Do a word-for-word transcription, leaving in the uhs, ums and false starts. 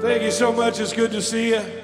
Thank you so much. It's good to see you.